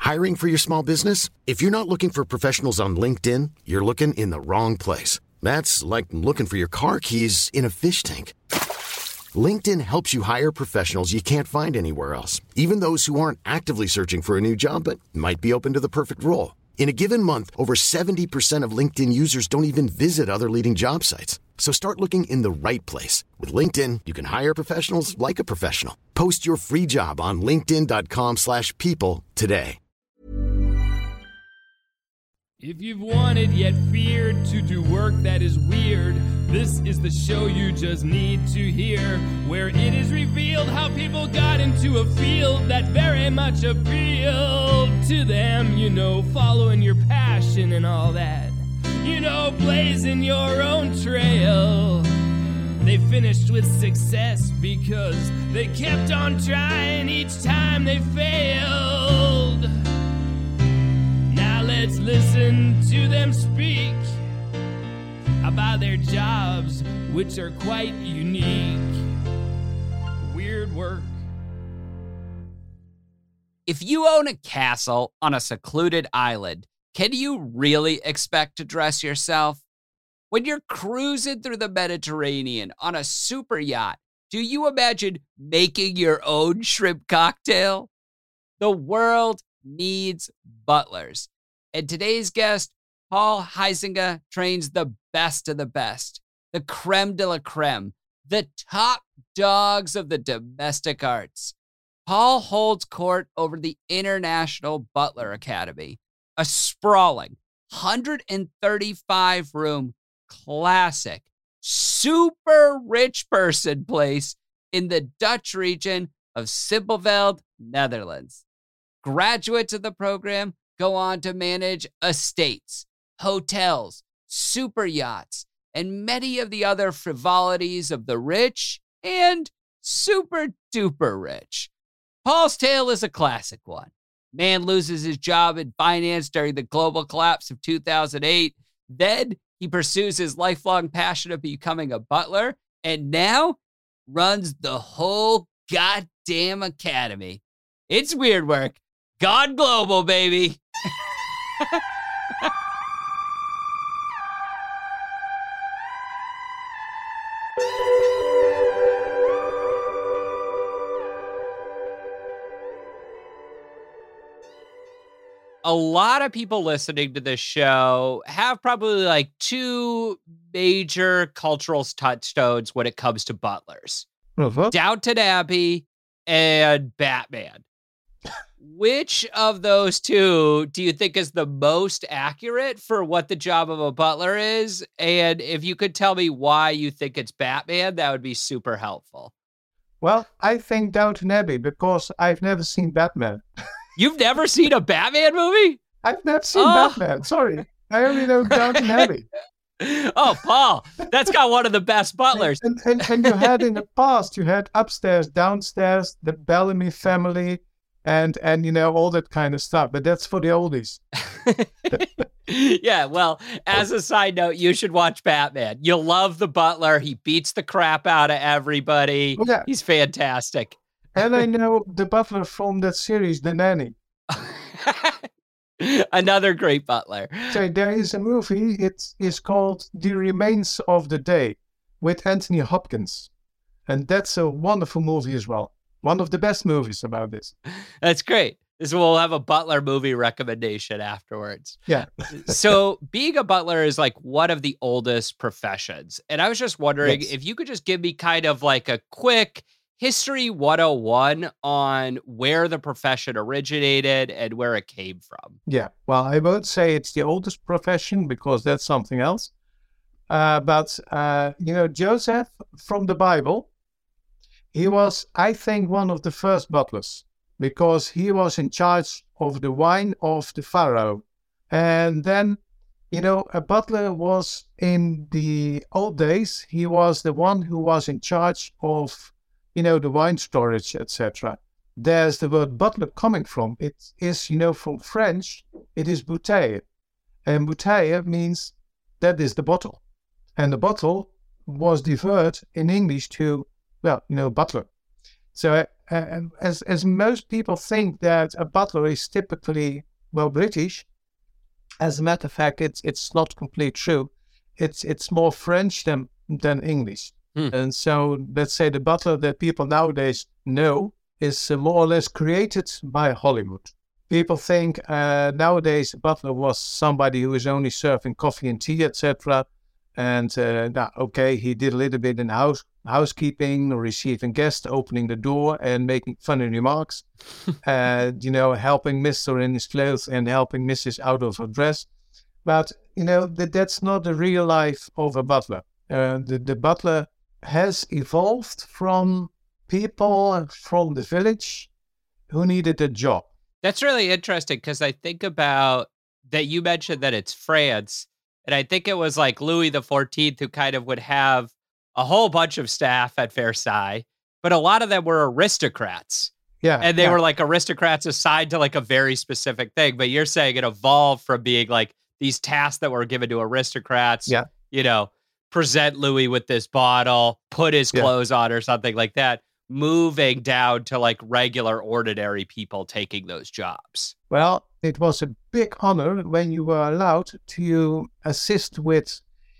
Hiring for your small business? If you're not looking for professionals on LinkedIn, you're looking in the wrong place. That's like looking for your car keys in a fish tank. LinkedIn helps you hire professionals you can't find anywhere else, even those who aren't actively searching for a new job but might be open to the perfect role. In a given month, over 70% of LinkedIn users don't even visit other leading job sites. So start looking in the right place. With LinkedIn, you can hire professionals like a professional. Post your free job on linkedin.com/people today. If you've wanted yet feared to do work that is weird, this is the show you just need to hear, where it is revealed how people got into a field that very much appealed to them. You know, following your passion and all that. You know, blazing your own trail. They finished with success because they kept on trying each time they failed. Now let's listen to them speak about their jobs, which are quite unique. Weird work. If you own a castle on a secluded island, can you really expect to dress yourself? When you're cruising through the Mediterranean on a super yacht, do you imagine making your own shrimp cocktail? The world needs butlers. And today's guest, Paul Huizinga, trains the best of the best, the creme de la creme, the top dogs of the domestic arts. Paul holds court over the International Butler Academy, a sprawling 135-room classic, super rich person place in the Dutch region of Simpelveld, Netherlands. Graduates of the program go on to manage estates, hotels, super yachts, and many of the other frivolities of the rich and super duper rich. Paul's tale is a classic one. Man loses his job in finance during the global collapse of 2008. Then he pursues his lifelong passion of becoming a butler, and now runs the whole goddamn academy. It's weird work. Gone global, baby. A lot of people listening to this show have probably like two major cultural touchstones when it comes to butlers. Downton Abbey and Batman. Which of those two do you think is the most accurate for what the job of a butler is? And if you could tell me why you think it's Batman, that would be super helpful. Well, I think Downton Abbey because I've never seen Batman. You've never seen a Batman movie? I've never seen Batman. Sorry. I only know Downton Abbey. Oh, Paul, that's got one of the best butlers. And you had in the past, you had upstairs, downstairs, the Bellamy family, and you know, all that kind of stuff. But that's for the oldies. Yeah, well, as a side note, you should watch Batman. You'll love the butler. He beats the crap out of everybody. Yeah. He's fantastic. And I know the butler from that series, The Nanny. Another great butler. So there is a movie, it is called The Remains of the Day with Anthony Hopkins. And that's a wonderful movie as well. One of the best movies about this. That's great. We'll have a butler movie recommendation afterwards. Yeah. So being a butler is like one of the oldest professions. And I was just wondering if you could just give me kind of like a quick History 101 on where the profession originated and where it came from. Yeah, well, I won't say it's the oldest profession because that's something else. But you know, Joseph from the Bible, he was, I think, one of the first butlers because he was in charge of the wine of the Pharaoh. And then, you know, a butler was in the old days, he was the one who was in charge of, you know, the wine storage, etc. There's the word butler coming from. It is, you know, from French, it is bouteille. And bouteille means that is the bottle. And the bottle was deferred in English to, well, you know, butler. So as most people think that a butler is typically, well, British. As a matter of fact, it's not completely true. It's more French than English. And so let's say the butler that people nowadays know is more or less created by Hollywood. People think nowadays a butler was somebody who is only serving coffee and tea, etc. And he did a little bit in housekeeping, receiving guests, opening the door, and making funny remarks, helping Mr. in his clothes and helping Mrs. out of her dress. But that's not the real life of a butler. The butler has evolved from people from the village who needed a job. That's really interesting because I think about that. You mentioned that it's France. And I think it was like Louis XIV who kind of would have a whole bunch of staff at Versailles, but a lot of them were aristocrats. Yeah. And they were like aristocrats assigned to like a very specific thing. But you're saying it evolved from being like these tasks that were given to aristocrats, present Louis with this bottle, put his clothes on or something like that, moving down to like regular, ordinary people taking those jobs. Well, it was a big honor when you were allowed to assist with,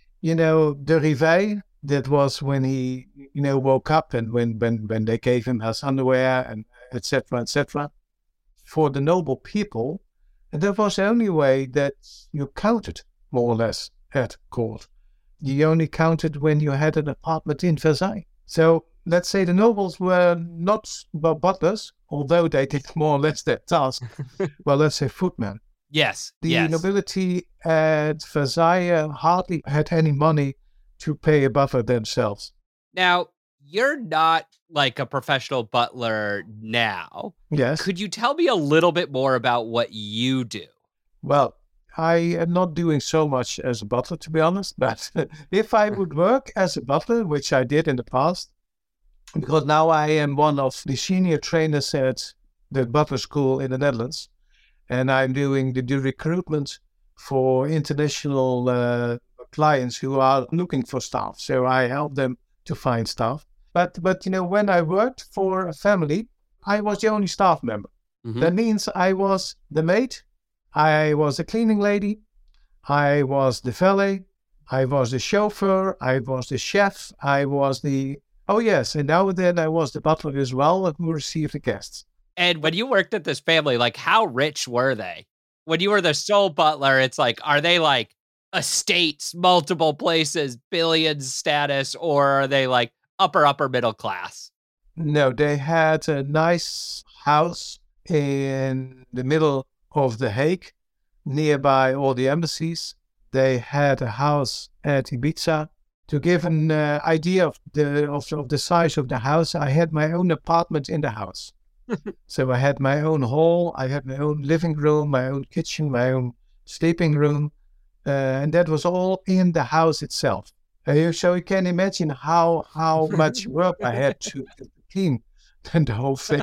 the réveil. That was when he, woke up and when they gave him his underwear and et cetera, for the noble people. And that was the only way that you counted, more or less, at court. You only counted when you had an apartment in Versailles. So let's say the nobles were not butlers, although they did more or less their task. Well, let's say footmen. Yes. The nobility at Versailles hardly had any money to pay a butler themselves. Now, you're not like a professional butler now. Yes. Could you tell me a little bit more about what you do? Well, I am not doing so much as a butler, to be honest. But if I would work as a butler, which I did in the past, because now I am one of the senior trainers at the butler school in the Netherlands, and I'm doing the recruitment for international clients who are looking for staff. So I help them to find staff. But when I worked for a family, I was the only staff member. Mm-hmm. That means I was the maid, I was the cleaning lady, I was the valet, I was the chauffeur, I was the chef, I was the... Oh, yes. And now and then I was the butler as well who received the guests. And when you worked at this family, like how rich were they? When you were the sole butler, it's like, are they like estates, multiple places, billions status, or are they like upper middle class? No, they had a nice house in the middle of The Hague, nearby all the embassies. They had a house at Ibiza. To give an idea of the size of the house, I had my own apartment in the house. So I had my own hall, I had my own living room, my own kitchen, my own sleeping room, and that was all in the house itself. So you can imagine how much work I had to clean the whole thing.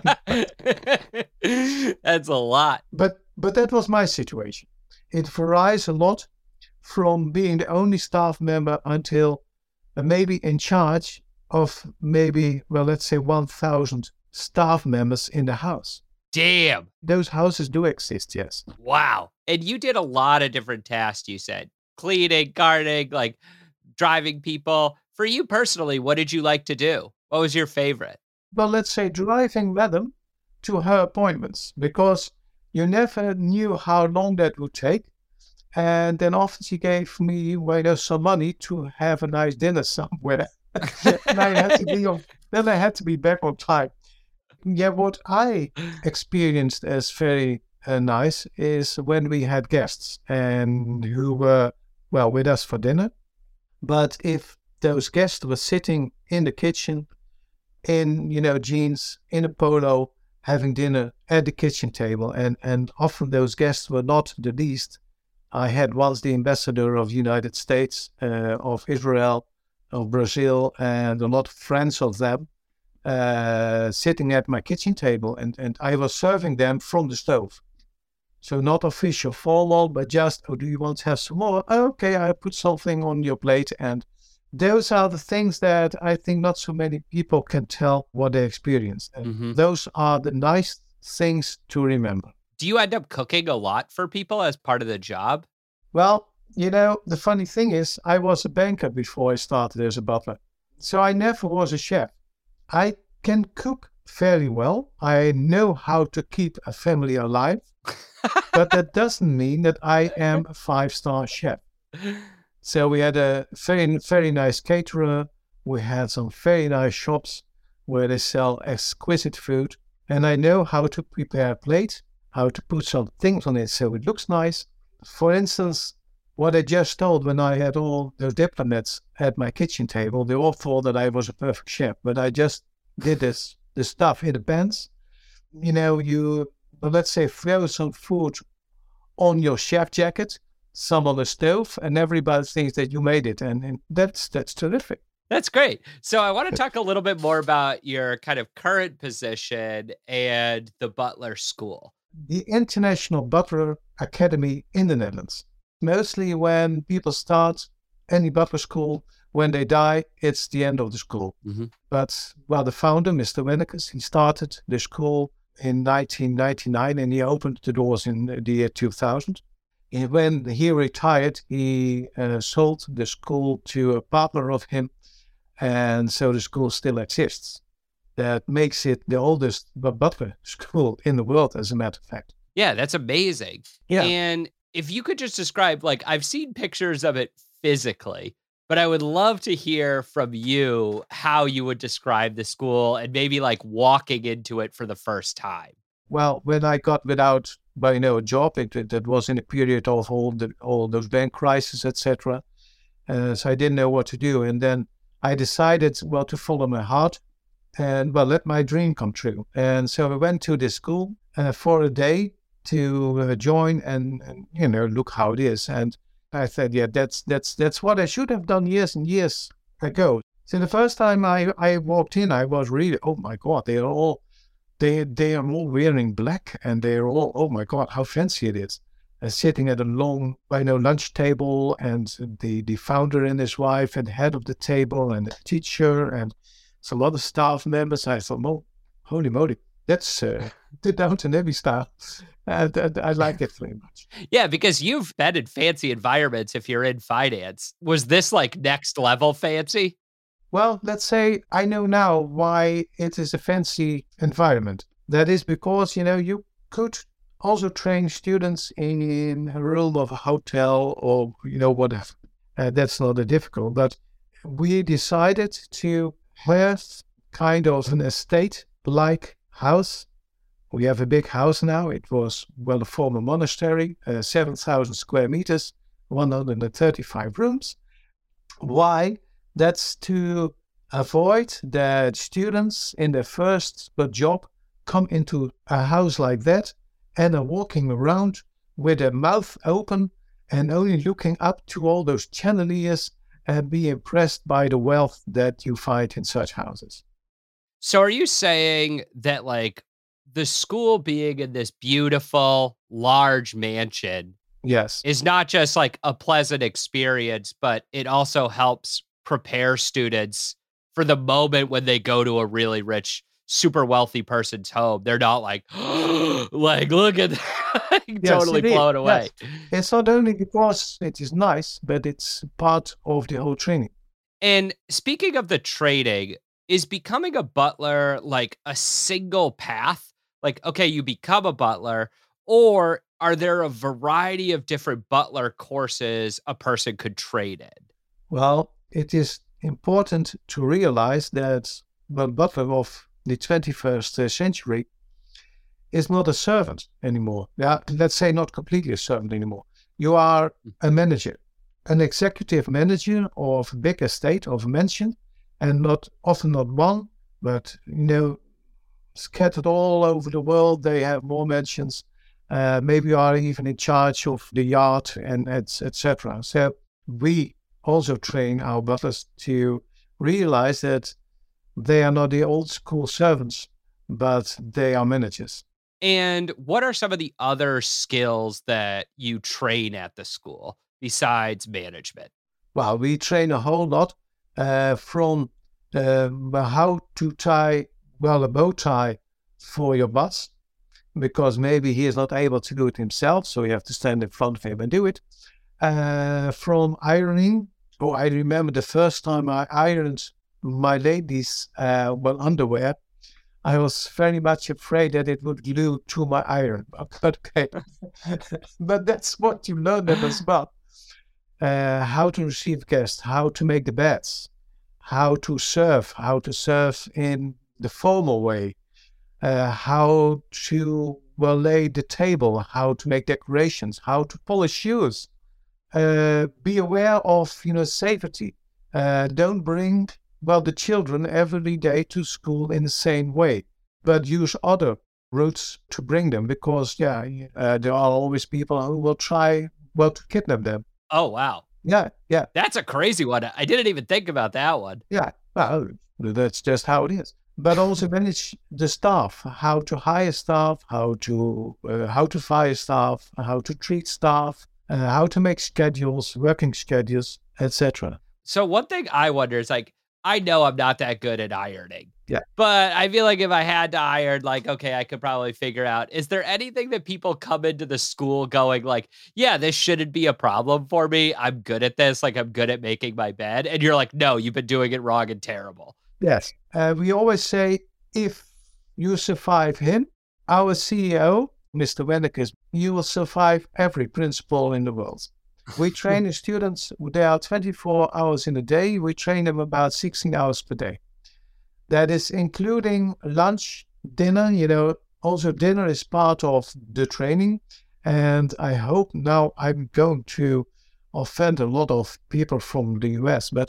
That's a lot. But that was my situation. It varies a lot from being the only staff member until maybe in charge of let's say 1,000 staff members in the house. Damn. Those houses do exist, yes. Wow. And you did a lot of different tasks, you said. Cleaning, gardening, like driving people. For you personally, what did you like to do? What was your favorite? Well, let's say driving Madam to her appointments, because you never knew how long that would take. And then often she gave me some money to have a nice dinner somewhere. And I had to be back on time. Yeah, what I experienced as very nice is when we had guests and who were, with us for dinner. But if those guests were sitting in the kitchen in, jeans, in a polo, having dinner at the kitchen table, and often those guests were not the least. I had once the ambassador of the United States, of Israel, of Brazil, and a lot of friends of them sitting at my kitchen table, and I was serving them from the stove. So not official, formal, but just, do you want to have some more? Okay, I put something on your plate, and those are the things that I think not so many people can tell what they experienced. And those are the nice things to remember. Do you end up cooking a lot for people as part of the job? Well, the funny thing is, I was a banker before I started as a butler. So I never was a chef. I can cook fairly well. I know how to keep a family alive, but that doesn't mean that I am a 5-star chef. So we had a very, very nice caterer. We had some very nice shops where they sell exquisite food. And I know how to prepare a plate, how to put some things on it so it looks nice. For instance, what I just told when I had all those diplomats at my kitchen table, they all thought that I was a perfect chef, but I just did the stuff in the pans. Let's say, throw some food on your chef jacket, some on the stove, and everybody thinks that you made it. And that's terrific. That's great. So I want to talk a little bit more about your kind of current position and the Butler School. The International Butler Academy in the Netherlands. Mostly when people start any butler school, when they die, it's the end of the school. But, the founder, Mr. Wennekes, he started the school in 1999 and he opened the doors in the year 2000. And when he retired, he sold the school to a partner of him. And so the school still exists. That makes it the oldest butler school in the world, as a matter of fact. Yeah, that's amazing. Yeah. And if you could just describe, I've seen pictures of it physically, but I would love to hear from you how you would describe the school and maybe walking into it for the first time. Well, when I got without a job, that was in a period of all those bank crises, etc. So I didn't know what to do. And then I decided, to follow my heart and, let my dream come true. And so I went to this school for a day to join and look how it is. And I said, yeah, that's what I should have done years and years ago. So the first time I walked in, I was really, oh my God, they are all wearing black, and they're all, oh my God, how fancy it is. Sitting at a long, lunch table, and the founder and his wife, and the head of the table, and the teacher, and some other staff members. I thought, oh, holy moly, that's the Downton Abbey style. And I like it very much. Yeah, because you've been in fancy environments if you're in finance. Was this next level fancy? Well, let's say I know now why it is a fancy environment. That is because, you could also train students in a room of a hotel or, whatever. That's not that difficult. But we decided to have kind of an estate-like house. We have a big house now. It was, a former monastery, 7,000 square meters, 135 rooms. Why? That's to avoid that students in their first job come into a house like that and are walking around with their mouth open and only looking up to all those chandeliers and be impressed by the wealth that you find in such houses. So are you saying that the school being in this beautiful, large mansion Yes. is not just a pleasant experience, but it also helps prepare students for the moment when they go to a really rich, super wealthy person's home? They're not look at that. Totally blown away. Yes. It's not only because it is nice, but it's part of the whole training. And speaking of the training, is becoming a butler a single path? Okay, you become a butler, or are there a variety of different butler courses a person could train in? Well, it is important to realize that the butler of the 21st century is not a servant anymore. Yeah, let's say not completely a servant anymore. You are a manager, an executive manager of a big estate, of a mansion, and not one, but scattered all over the world. They have more mansions. Maybe you are even in charge of the yard and etc. So we also train our butlers to realize that they are not the old school servants, but they are managers. And what are some of the other skills that you train at the school besides management? Well, we train a whole lot. from how to tie, a bow tie for your boss, because maybe he is not able to do it himself, so you have to stand in front of him and do it. From ironing. I remember the first time I ironed my ladies' underwear. I was very much afraid that it would glue to my iron. But okay, but that's what you learn them as well. How to receive guests, how to make the beds, how to serve in the formal way, how to lay the table, how to make decorations, how to polish shoes. Be aware of safety. Don't bring the children every day to school in the same way, but use other routes to bring them, because there are always people who will try to kidnap them. Oh wow. Yeah. That's a crazy one. I didn't even think about that one. Yeah. Well, that's just how it is. But also manage the staff, how to hire staff, how to fire staff, how to treat staff, how to make schedules, working schedules, etc. So one thing I wonder is, like, I know I'm not that good at ironing. Yeah. But I feel like if I had to iron, like, okay, I could probably figure out, is there anything that people come into the school going like, yeah, this shouldn't be a problem for me. I'm good at this. Like, I'm good at making my bed. And you're like, no, you've been doing it wrong and terrible. Yes. We always say, if you survive him, our CEO, Mr. Wennekes, you will survive every principal in the world. We train the students, they are 24 hours in a day. We train them about 16 hours per day. That is including lunch, dinner, also dinner is part of the training. And I hope now I'm going to offend a lot of people from the US, but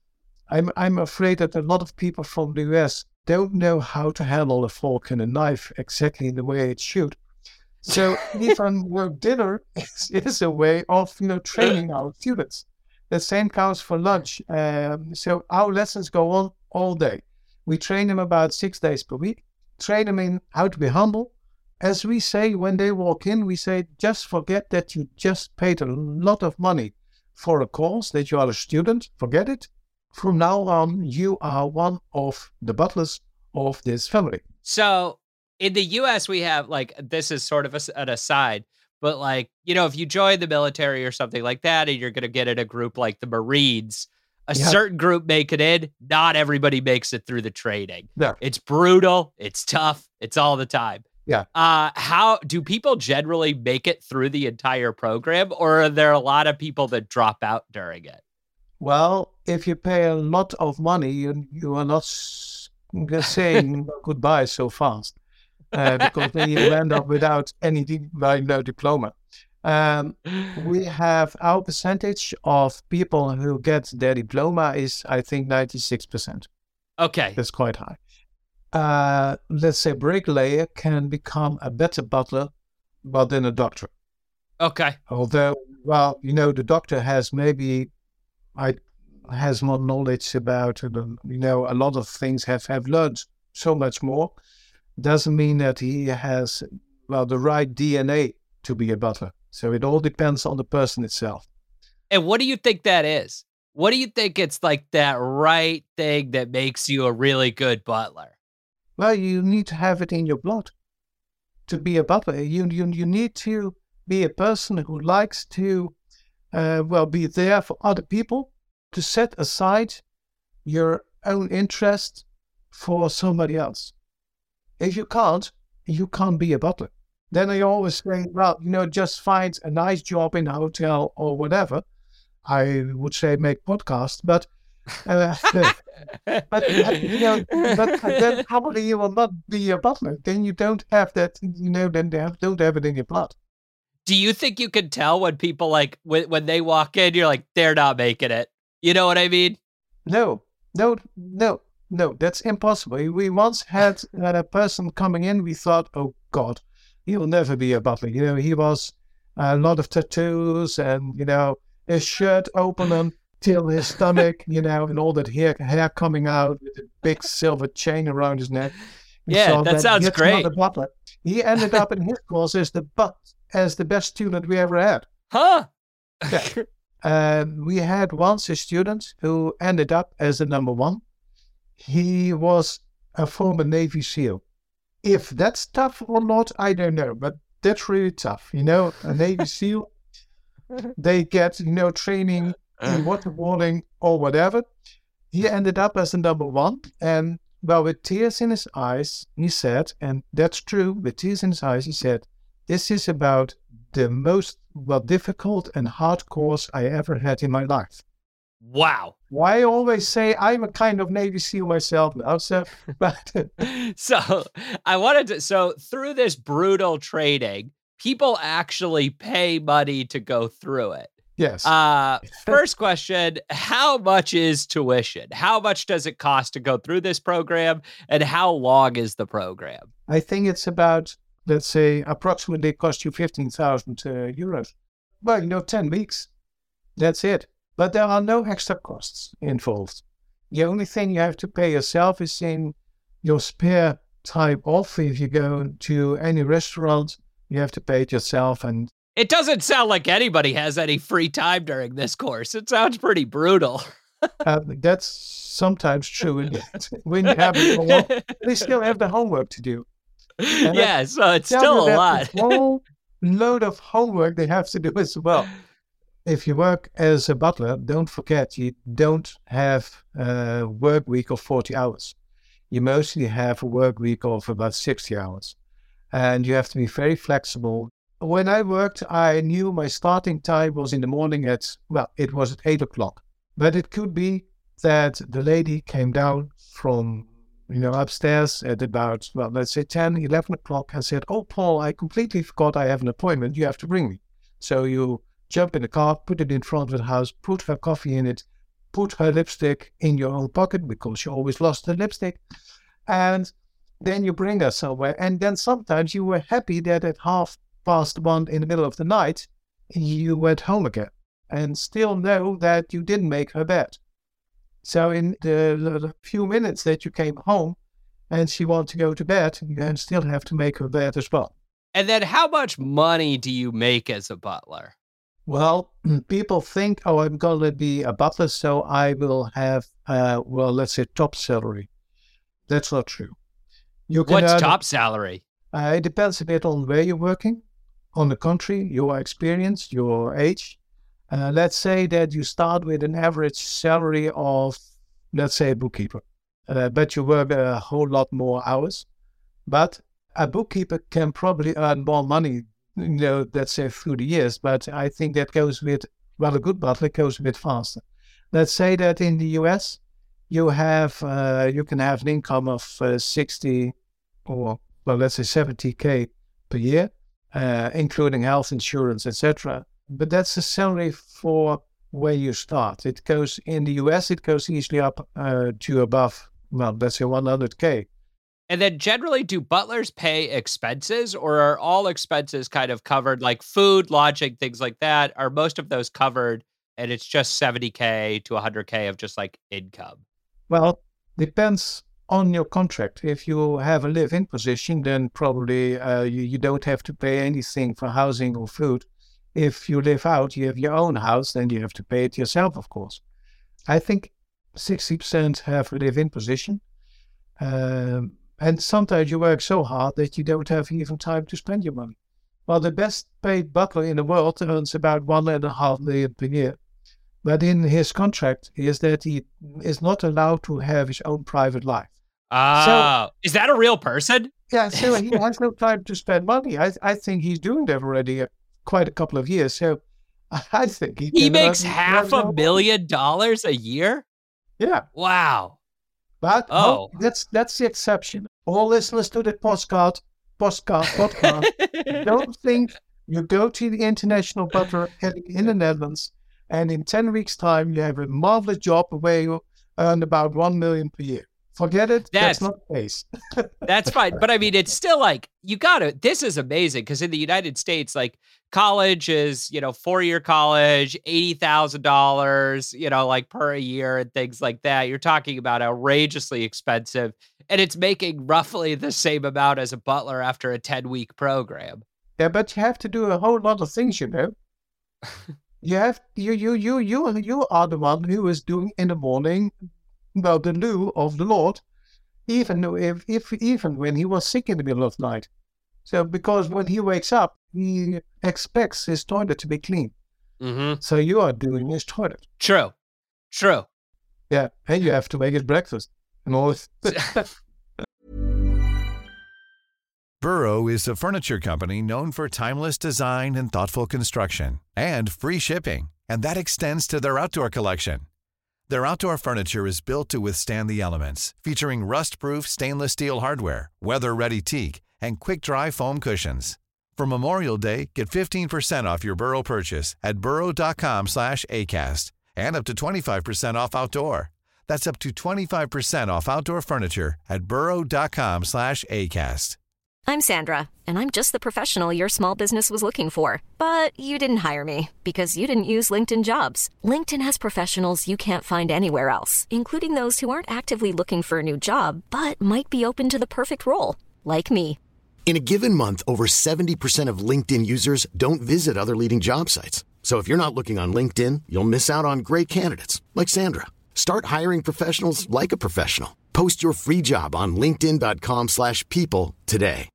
I'm afraid that a lot of people from the US don't know how to handle a fork and a knife exactly the way it should. So even work dinner is a way of training our students. The same counts for lunch. So our lessons go on all day. We train them about 6 days per week. Train them in how to be humble. As we say when they walk in, we say, just forget that you just paid a lot of money for a course, that you are a student. Forget it. From now on, you are one of the butlers of this family. So in the US, we have, like, this is sort of an aside, but like, if you join the military or something like that, and you're going to get in a group like the Marines, a certain group make it in. Not everybody makes it through the training. Yeah. It's brutal. It's tough. It's all the time. Yeah. How do people generally make it through the entire program, or are there a lot of people that drop out during it? Well, if you pay a lot of money, you are not saying goodbye so fast. Because then you end up without any diploma. We have our percentage of people who get their diploma is, I think, 96%. Okay. That's quite high. Let's say bricklayer can become a better butler, than a doctor. Okay. Although, the doctor has has more knowledge about, a lot of things, have learned so much more. Doesn't mean that he has, the right DNA to be a butler. So it all depends on the person itself. And what do you think that is? What do you think it's like that right thing that makes you a really good butler? Well, you need to have it in your blood to be a butler. You need to be a person who likes to, be there for other people, to set aside your own interest for somebody else. If you can't be a butler. Then I always say, just find a nice job in a hotel or whatever. I would say make podcasts, but then probably you will not be a butler. Then you don't have that, don't have it in your blood. Do you think you can tell when people, like, when they walk in, you're like, they're not making it? You know what I mean? No, that's impossible. We once had a person coming in, we thought, oh God, he will never be a butler. He was a lot of tattoos and, his shirt open until his stomach, and all that hair coming out with a big silver chain around his neck. Yeah, that sounds great. Not a butler. He ended up in his course as the best student we ever had. Huh? Yeah. We had once a student who ended up as the number one. He was a former Navy SEAL. If that's tough or not, I don't know, but that's really tough. You know, a Navy SEAL, they get, training in waterboarding or whatever. He ended up as the number one. And well, with tears in his eyes, he said, and that's true, with tears in his eyes, he said, this is about the most difficult and hard course I ever had in my life. Wow. Why I always say I'm a kind of Navy SEAL myself now. So so through this brutal training, people actually pay money to go through it. Yes. First question, how much is tuition? How much does it cost to go through this program? And how long is the program? I think it's about, let's say, approximately cost you 15,000 euros. Well, 10 weeks. That's it. But there are no extra costs involved. The only thing you have to pay yourself is in your spare time off. If you go to any restaurant, you have to pay it yourself. And it doesn't sound like anybody has any free time during this course. It sounds pretty brutal. That's sometimes true. Indeed. When you have it, they still have the homework to do. Yeah, so it's still a lot. A whole load of homework they have to do as well. If you work as a butler, don't forget you don't have a work week of 40 hours. You mostly have a work week of about 60 hours. And you have to be very flexible. When I worked, I knew my starting time was in the morning it was at 8 o'clock. But it could be that the lady came down from, upstairs at about, let's say 10, 11 o'clock and said, "Oh, Paul, I completely forgot I have an appointment. You have to bring me." So you jump in the car, put it in front of the house, put her coffee in it, put her lipstick in your own pocket because she always lost her lipstick. And then you bring her somewhere. And then sometimes you were happy that at 1:30 in the middle of the night, you went home again and still know that you didn't make her bed. So in the few minutes that you came home and she wanted to go to bed, you still have to make her bed as well. And then how much money do you make as a butler? Well, people think, I'm going to be a butler, so I will have, let's say top salary. That's not true. What's top salary? It depends a bit on where you're working, on the country, your experience, your age. Let's say that you start with an average salary of, let's say, a bookkeeper. But you work a whole lot more hours. But a bookkeeper can probably earn more money, let's say through the years. But I think that goes with, a good butler goes a bit faster. Let's say that in the US, you can have an income of 60 or, let's say 70K per year, including health insurance, etc. But that's the salary for where you start. It goes in the US, it goes easily up to above, let's say 100K. And then generally, do butlers pay expenses, or are all expenses kind of covered, like food, lodging, things like that? Are most of those covered and it's just 70K to 100K of just like income? Well, depends on your contract. If you have a live-in position, then probably you don't have to pay anything for housing or food. If you live out, you have your own house, then you have to pay it yourself, of course. I think 60% have a live-in position. And sometimes you work so hard that you don't have even time to spend your money. Well, the best paid butler in the world earns about $1.5 million per year. But in his contract is that he is not allowed to have his own private life. So, is that a real person? Yeah, so he has no time to spend money. I think he's doing that already quite a couple of years. So I think he makes $500,000 a year? Yeah. Wow. But that's the exception. All listeners to the podcast, don't think you go to the International Butler Academy in the Netherlands and in 10 weeks' time you have a marvelous job where you earn about 1 million per year. Forget it. That's not the case. That's fine. But I mean, it's still like, this is amazing because in the United States, like college is, 4-year college, $80,000, like per a year and things like that. You're talking about outrageously expensive, and it's making roughly the same amount as a butler after a 10-week program. Yeah, but you have to do a whole lot of things, You are the one who is doing in the morning, well, the loo of the Lord, even even when he was sick in the middle of the night. So because when he wakes up, he expects his toilet to be clean. Mm-hmm. So you are doing his toilet. True. Yeah, and you have to make his breakfast and all this. Burrow is a furniture company known for timeless design and thoughtful construction and free shipping, and that extends to their outdoor collection. Their outdoor furniture is built to withstand the elements, featuring rust-proof stainless steel hardware, weather-ready teak, and quick-dry foam cushions. For Memorial Day, get 15% off your Burrow purchase at burrow.com/ACAST and up to 25% off outdoor. That's up to 25% off outdoor furniture at burrow.com/ACAST. I'm Sandra, and I'm just the professional your small business was looking for. But you didn't hire me because you didn't use LinkedIn Jobs. LinkedIn has professionals you can't find anywhere else, including those who aren't actively looking for a new job, but might be open to the perfect role, like me. In a given month, over 70% of LinkedIn users don't visit other leading job sites. So if you're not looking on LinkedIn, you'll miss out on great candidates like Sandra. Start hiring professionals like a professional. Post your free job on linkedin.com/people today.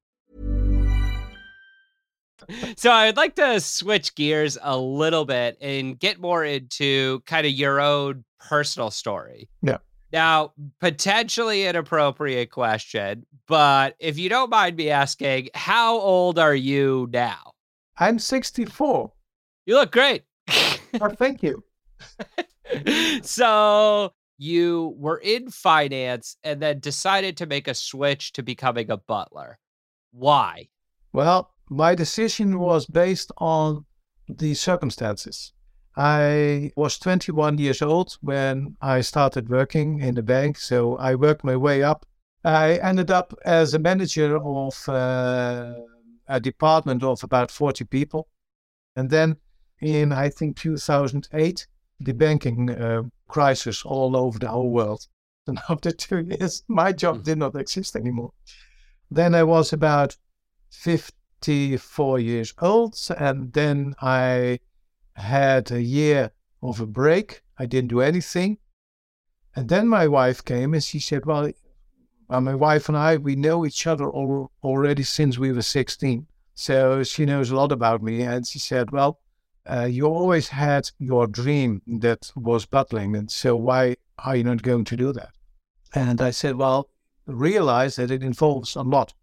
So I'd like to switch gears a little bit and get more into kind of your own personal story. Yeah. Now, potentially an appropriate question, but if you don't mind me asking, how old are you now? I'm 64. You look great. Oh, thank you. So you were in finance and then decided to make a switch to becoming a butler. Why? Well, my decision was based on the circumstances. I was 21 years old when I started working in the bank, so I worked my way up. I ended up as a manager of a department of about 40 people. And then in, I think, 2008, the banking crisis all over the whole world. And after 2 years, my job did not exist anymore. Then I was about 54 years old, and then I had a year of a break. I didn't do anything. And then my wife came and she said, well, my wife and I, we know each other already since we were 16. So she knows a lot about me. And she said, well, you always had your dream that was butlering. And so why are you not going to do that? And I said, well, realize that it involves a lot.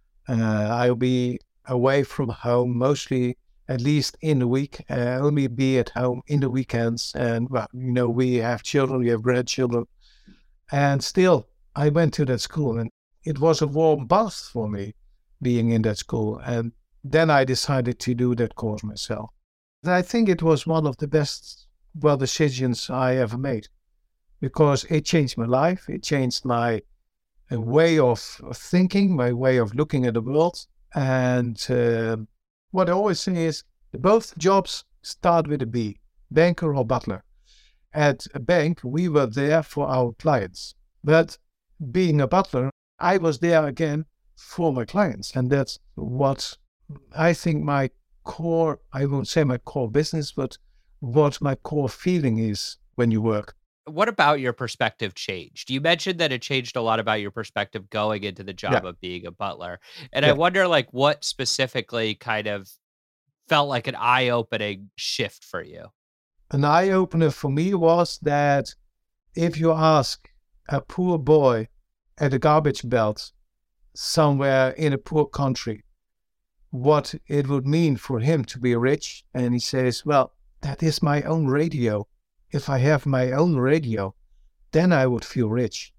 I'll be away from home mostly, at least in the week, only be at home in the weekends. And, well, you know, we have children, we have grandchildren. And still, I went to that school and it was a warm bath for me being in that school. And then I decided to do that course myself. And I think it was one of the best, well, decisions I ever made because it changed my life. It changed my way of thinking, my way of looking at the world. And what I always say is both jobs start with a B, banker or butler. At a bank, we were there for our clients. But being a butler, I was there again for my clients. And that's what I think my core, I won't say my core business, but what my core feeling is when you work. What about your perspective changed? You mentioned that it changed a lot about your perspective going into the job of being a butler. And I wonder, like, what specifically kind of felt like an eye-opening shift for you? An eye-opener for me was that if you ask a poor boy at a garbage belt somewhere in a poor country what it would mean for him to be rich, and he says, well, that is my own radio. If I have my own radio, then I would feel rich.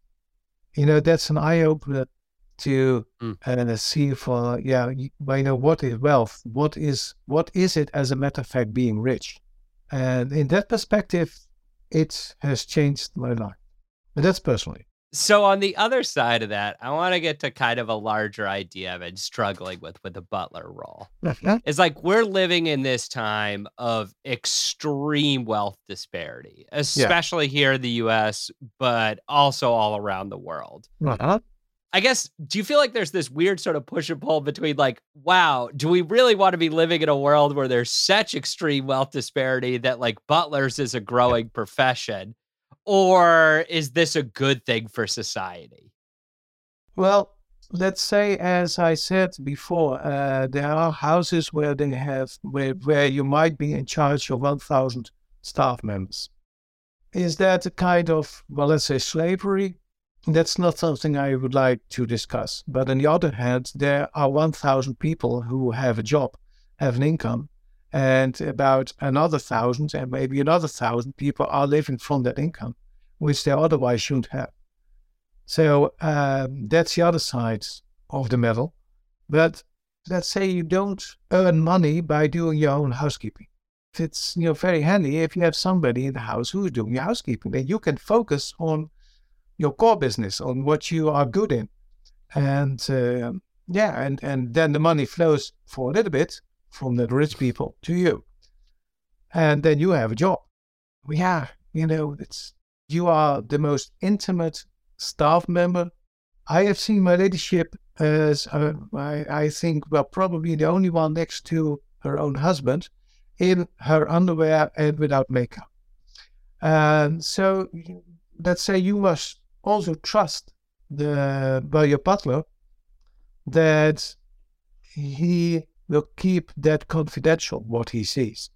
You know, that's an eye-opener to see for, you know, what is wealth? What is it, as a matter of fact, being rich? And in that perspective, it has changed my life. But that's personally. So on the other side of that, I want to get to kind of a larger idea I've been struggling with the butler role. It's like we're living in this time of extreme wealth disparity, especially here in the US, but also all around the world. I guess, do you feel like there's this weird sort of push and pull between like, wow, do we really want to be living in a world where there's such extreme wealth disparity that like butlers is a growing profession? Or is this a good thing for society? Well, let's say, as I said before, there are houses where they have where you might be in charge of 1,000 staff members. Is that a kind of, well, let's say slavery? That's not something I would like to discuss. But on the other hand, there are 1,000 people who have a job, have an income, and about another 1,000 and maybe another 1,000 people are living from that income, which they otherwise shouldn't have. So that's the other side of the medal. But let's say you don't earn money by doing your own housekeeping. It's very handy if you have somebody in the house who is doing your housekeeping. Then you can focus on your core business, on what you are good in. And and then the money flows for a little bit from the rich people to you. And then you have a job. Yeah, you are the most intimate staff member. I have seen my ladyship as, I think, well, probably the only one next to her own husband in her underwear and without makeup. And so let's say you must also trust your butler that he will keep that confidential, what he sees.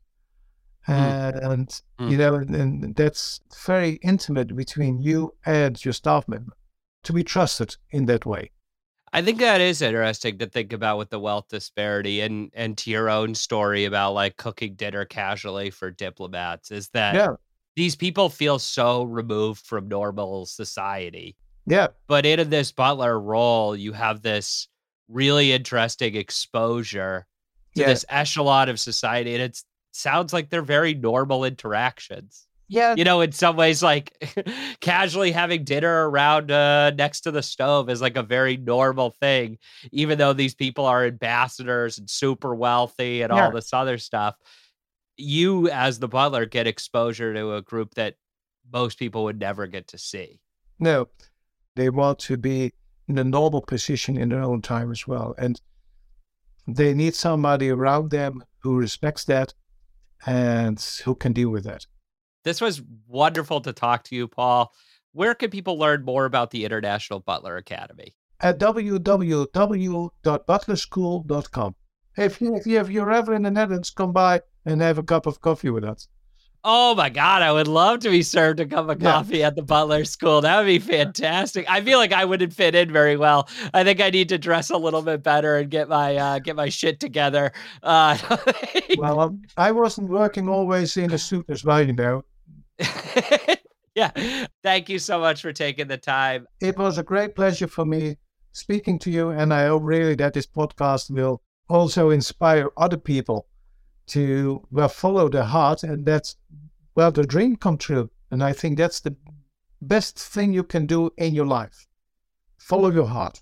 And that's very intimate between you and your staff member, to be trusted in that way. I think that is interesting to think about with the wealth disparity, and to your own story about like cooking dinner casually for diplomats, is that these people feel so removed from normal society. Yeah. But in this butler role, you have this really interesting exposure to this echelon of society, and it sounds like they're very normal interactions. Yeah. In some ways, like casually having dinner around next to the stove is like a very normal thing, even though these people are ambassadors and super wealthy and all this other stuff. You, as the butler, get exposure to a group that most people would never get to see. No, they want to be in a normal position in their own time as well. And they need somebody around them who respects that and who can deal with that. This was wonderful to talk to you, Paul. Where can people learn more about the International Butler Academy? At www.butlerschool.com. If you're ever in the Netherlands, come by and have a cup of coffee with us. Oh my God, I would love to be served a cup of coffee at the Butler School. That would be fantastic. I feel like I wouldn't fit in very well. I think I need to dress a little bit better and get my shit together. Well, I wasn't working always in a suit as well, Yeah. Thank you so much for taking the time. It was a great pleasure for me speaking to you, and I hope really that this podcast will also inspire other people to follow their heart, and that's the dream come true. And I think that's the best thing you can do in your life. Follow your heart.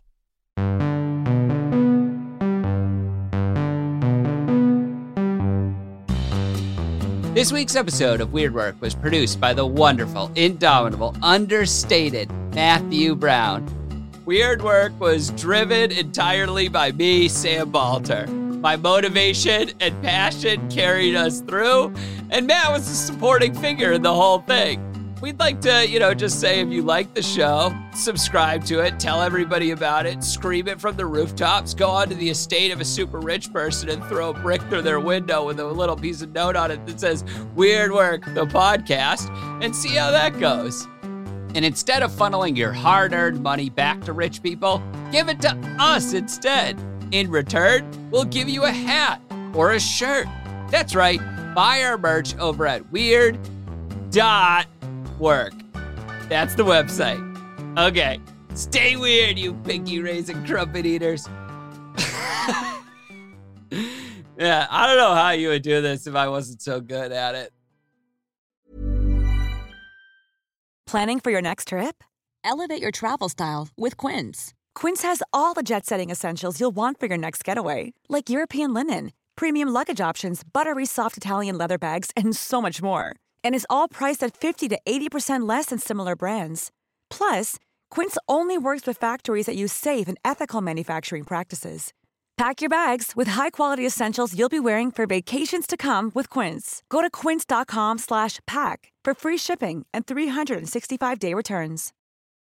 This week's episode of Weird Work was produced by the wonderful, indomitable, understated Matthew Brown. Weird Work was driven entirely by me, Sam Balter. My motivation and passion carried us through, and Matt was a supporting figure in the whole thing. We'd like to, just say if you like the show, subscribe to it, tell everybody about it, scream it from the rooftops, go onto the estate of a super rich person and throw a brick through their window with a little piece of note on it that says, Weird Work, the podcast, and see how that goes. And instead of funneling your hard-earned money back to rich people, give it to us instead. In return, we'll give you a hat or a shirt. That's right, buy our merch over at weird.work. That's the website. Okay, stay weird, you pinky-raising crumpet eaters. Yeah, I don't know how you would do this if I wasn't so good at it. Planning for your next trip? Elevate your travel style with Quince. Quince has all the jet-setting essentials you'll want for your next getaway, like European linen, premium luggage options, buttery soft Italian leather bags, and so much more. And is all priced at 50 to 80% less than similar brands. Plus, Quince only works with factories that use safe and ethical manufacturing practices. Pack your bags with high-quality essentials you'll be wearing for vacations to come with Quince. Go to quince.com/pack for free shipping and 365-day returns.